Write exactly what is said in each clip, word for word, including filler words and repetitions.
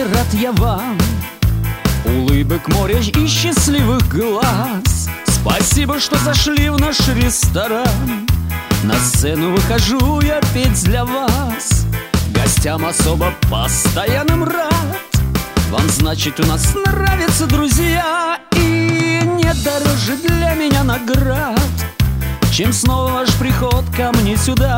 искренне рад я вам, улыбок море и счастливых глаз. Спасибо, что зашли в наш ресторан. На сцену выхожу я петь для вас. Гостям особо постоянным рад. Вам, значит, у нас нравятся друзья. И нет дороже для меня наград, чем снова ваш приход ко мне сюда.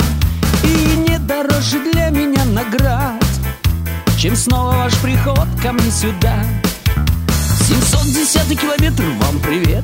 И нет дороже для меня наград, чем снова ваш приход ко мне сюда. семьсот десятый километр, вам привет.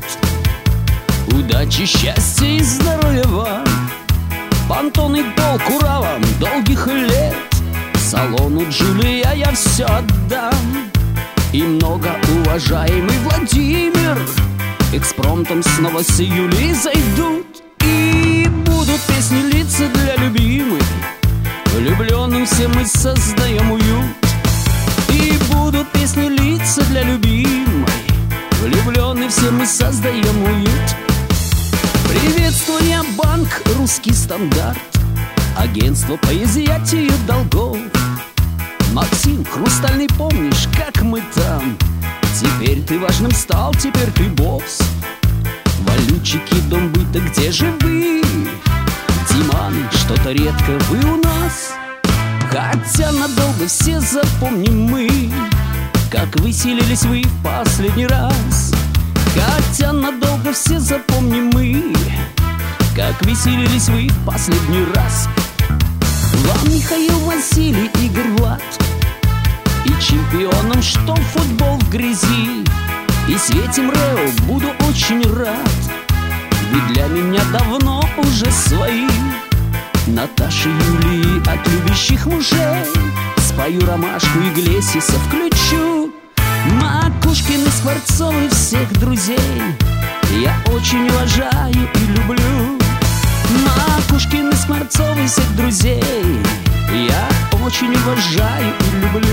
Удачи, счастья и здоровья вам. Понтон и полк, ура вам, долгих лет. Салону Джулия я все отдам. И многоуважаемый Владимир экспромтом снова с Юлей зайдут. И будут песни литься для любимых. Влюбленным все мы создаем уют. И будут песни литься для любимой. Влюбленные все мы создаем уют. Приветствую, банк «Русский стандарт», агентство по изъятию долгов. Максим, Хрустальный, помнишь, как мы там? Теперь ты важным стал, теперь ты босс. Валютчики, дом быта, где же вы? Диман, что-то редко вы у нас. Хотя надолго все запомним мы, как выселились вы в последний раз. Хотя надолго все запомним мы, как веселились вы в последний раз. Вам, Михаил, Василий, Игорь, Влад, и чемпионом, что футбол в грязи, и Свете Мрео буду очень рад. Вы для меня давно уже свои. Наташи, Юлии от любящих мужей спою ромашку Иглесиса, включу Макушкины, Скворцовы, всех друзей я очень уважаю и люблю. Макушкины, Скворцовы, всех друзей я очень уважаю и люблю.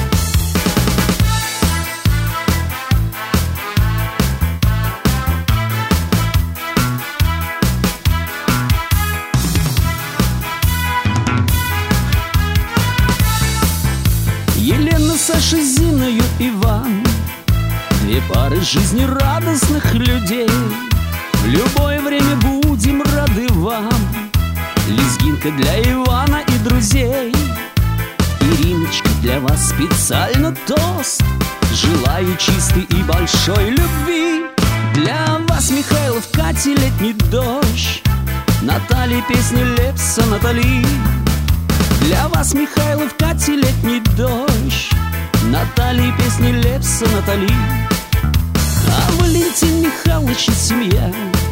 Елена, Саша, Зиною, Иван, две пары жизнерадостных людей. В любое время будем рады вам. Лезгинка для Ивана и друзей. Ириночка, для вас специально тост. Желаю чистой и большой любви. Для вас, Михайлов, Катя, летний дождь. Наталья, песня Лепса, Натали. Для вас, Михайлов, Катя, летний дождь. Наталья, песня Лепса, Натали. А Валентин Михайлович и семья,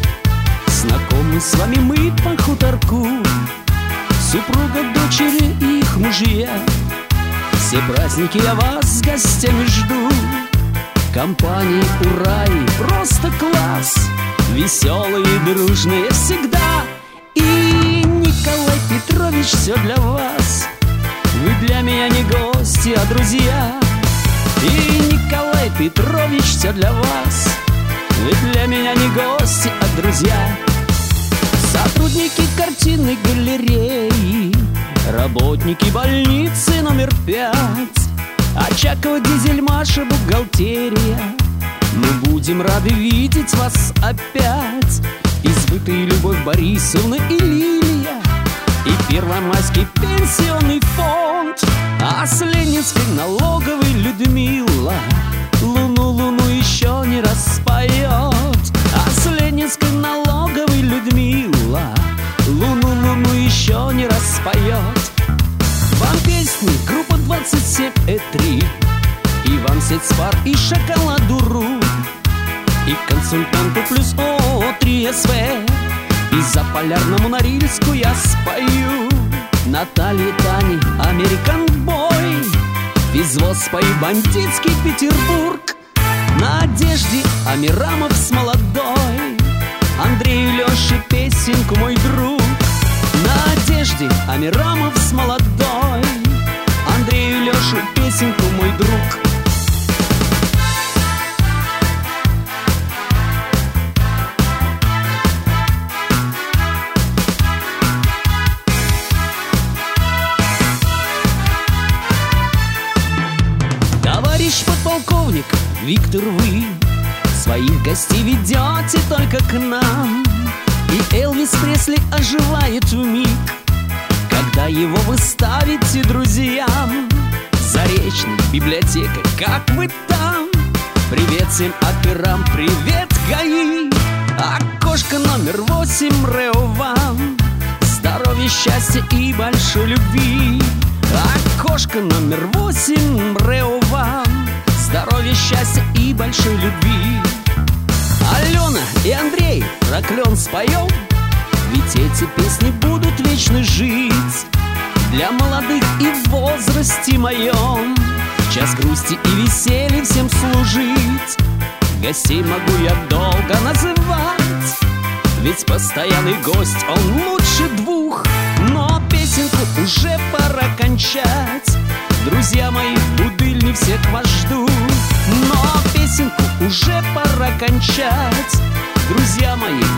знакомы с вами мы по хуторку. Супруга, дочери и их мужья, все праздники я вас с гостями жду. Компании ура и просто класс, веселые, дружные всегда. И Николай Петрович, все для вас. Вы для меня не гости, а друзья. И Николай Петрович, все для вас. Вы для меня не гости, а друзья. Сотрудники картинной галереи, работники больницы номер пять, Очакова, Дизель, Маша, бухгалтерия. Мы будем рады видеть вас опять. Избытая Любовь Борисовна и Лилия, и Первомайский пенсионный фонд. А с Ленинской налоговой Людмила Луну, луну еще не распоет. А с Ленинской налоговой Людмила Луну, луну еще не распоет. Вам песни группа двадцать семь и три, и вам сеть Спар и Шоколаду.ру, и консультанту плюс ООО три эс вэ. И за Полярному Норильску я спою Наталье, Тане, Американ Бой. Извоз спою бандитский Петербург, Надежде Амирамов с молодой. Андрею, Лёше песенку мой друг, Надежде Амирамов с молодой. Андрею, Лёше песенку мой друг. Виктор, вы своих гостей ведете только к нам, и Элвис Пресли оживает вмиг, когда его вы ставите друзьям. Заречная библиотека, как вы там? Привет всем операм, привет, ГАИ! Окошко номер восемь, Рео вам здоровья, счастья и большой любви. Окошко номер восемь, Рео вам здоровья, счастья и большой любви. Алена и Андрей, про клен споем, ведь эти песни будут вечно жить для молодых и в возрасте моем. В час грусти и веселья всем служить. Гостей могу я долго называть, ведь постоянный гость, он лучше двух. Но песенку уже пора кончать. Друзья мои, в будильник всех вас жду. Но песенку уже пора кончать. Друзья мои,